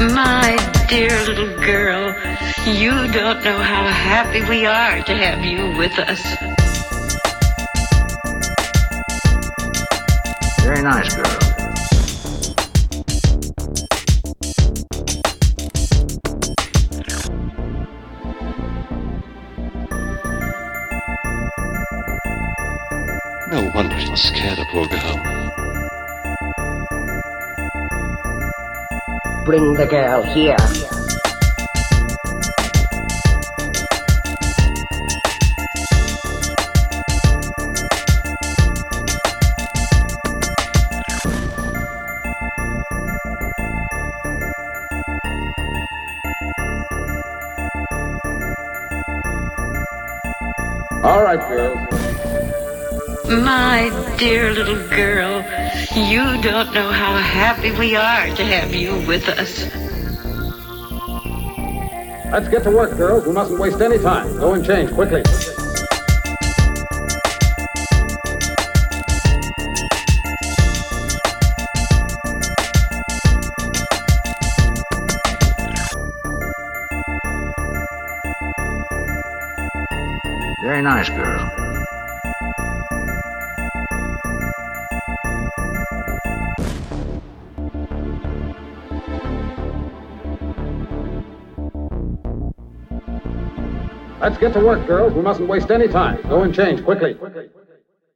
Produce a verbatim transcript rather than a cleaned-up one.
My dear little girl, you don't know how happy we are to have you with us. Very nice, girl. No wonder you scared a poor girl. Bring the girl here. All right, girls. My dear little girl, you don't know how happy we are to have you with us. Let's get to work, girls. We mustn't waste any time. Go and change quickly. Very nice, girl. Let's get to work, girls. We mustn't waste any time. Go and change quickly. quickly.